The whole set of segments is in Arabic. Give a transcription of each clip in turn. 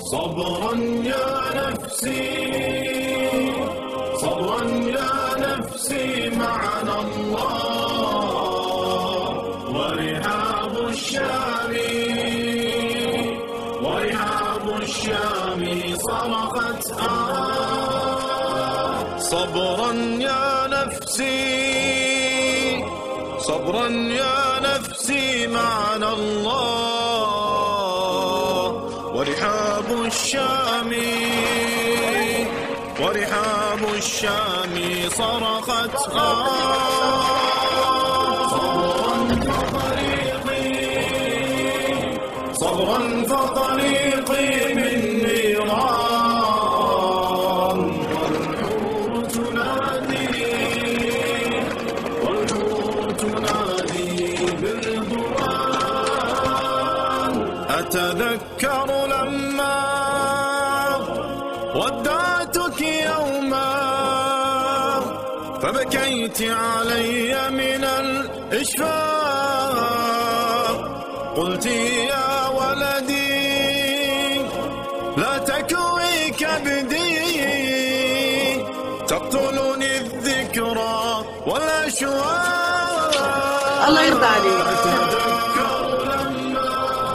صبرا يا نفسي صبرا يا نفسي معنا الله ورحاب الشام صرخت صبرا يا نفسي صبرا يا نفسي معنا الله ورحاب الشام صرخت صبرا فطريقي من نيران والحور تنادي بالضوان أتذكر لما ودعتك يوما فبكيت علي من الإشفاق قلت يا ولدي لا تكوي كبدي تقتلني الذكرى والأشواق. الله يرضى عليك. أتذكر لما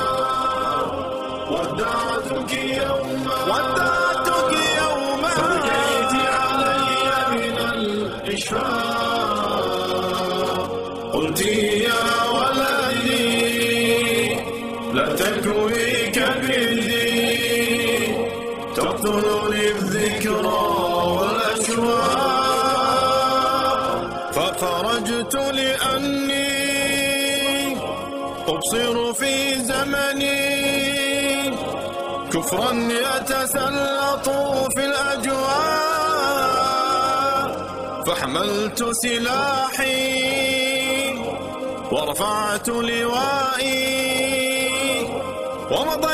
ودعتك يوما فبكيت علي من الإشفاق قلت يا ولدي لا تكوي كبدي تقتلني الذكرى والأشواق. فخرجت لأني أبصر في زمني كفرا يتسلط في الأجواء فحملت سلاحي ورفعت لوائي ومضيت